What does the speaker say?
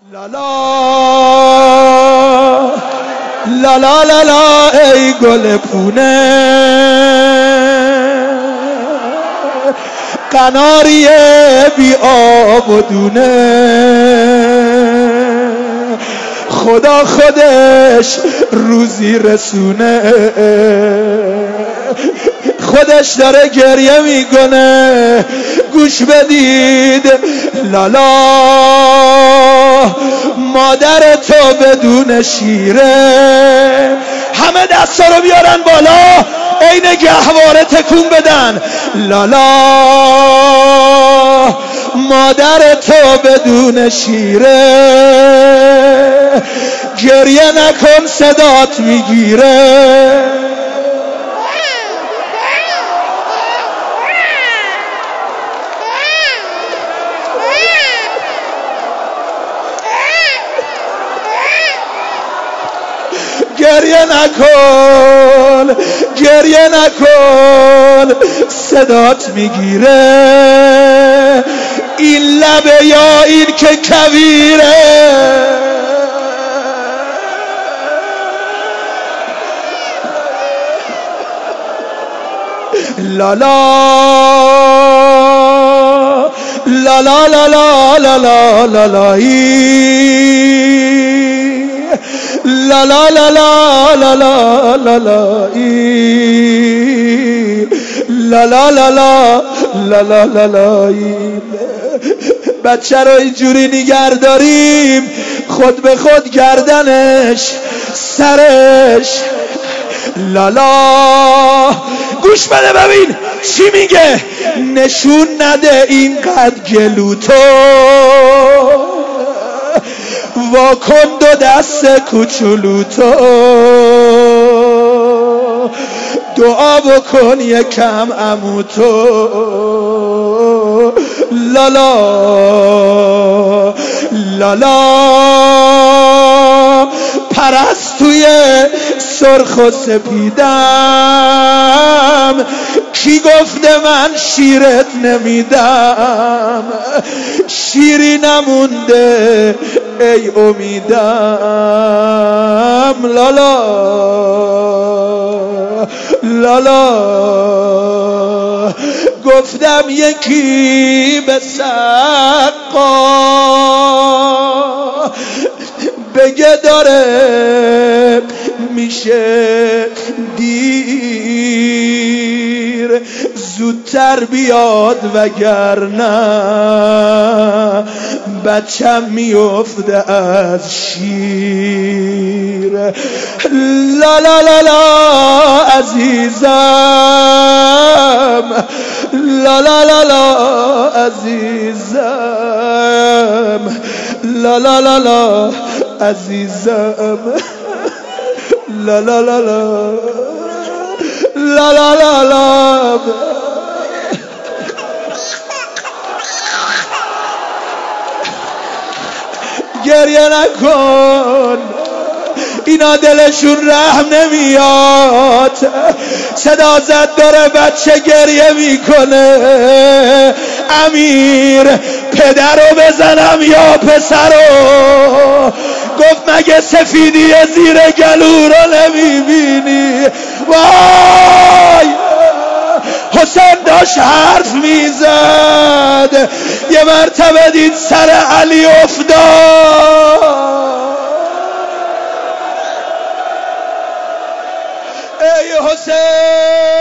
لا لا لا لا ای گل پونه، قناری بی آب و دونه، خدا خودش روزی رسونه، خودش داره گریه میکنه. گوش بدید لالا، مادر تو بدون شیره. همه دستا رو بیارن بالا، عین گهواره تکون بدن. لالا، مادر تو بدون شیره، گریه نکن صدات میگیره. گریه نکن، گریه نکن صدات میگیره. این لبه یا این که کویره، لالا لالا لالا لالا لا لا لا لا لا لا لا لا لا لا لا لا لا لا لا. بچه رو اینجوری نگه داریم، خود به خود گردنش سرش. لالا گوش بده ببین چی میگه. نشون نده اینقدر گلو تو، واکن دو دست کوچولو تو، دعا بکن یکم عمو تو. لالا لالا پرستوی سرخ و سپیدم، کی گفته من شیرت نمیدم؟ شیری نمونده ای امیدم. لالا لالا گفتم یکی به سقا بگه داره میشه دیر، زودتر بیاد وگرنه بچم میفته از شیر. لا لا لا لا عزیزم، لا لا لا لا عزیزم، لا لا لا لا عزیزم، لا لا لا لا لا لا لا لا. گریه نکن، اینا دلشون رحم نمیاد. صدا زد داره بچه گریه میکنه. امیر پدر رو بزنم یا پسر رو؟ گفت مگه سفیدی زیر گلو رو نمیبینی؟ وای حسین داشت حرف میزد، یه مرتبه دید سر علی افتاد. ای حسین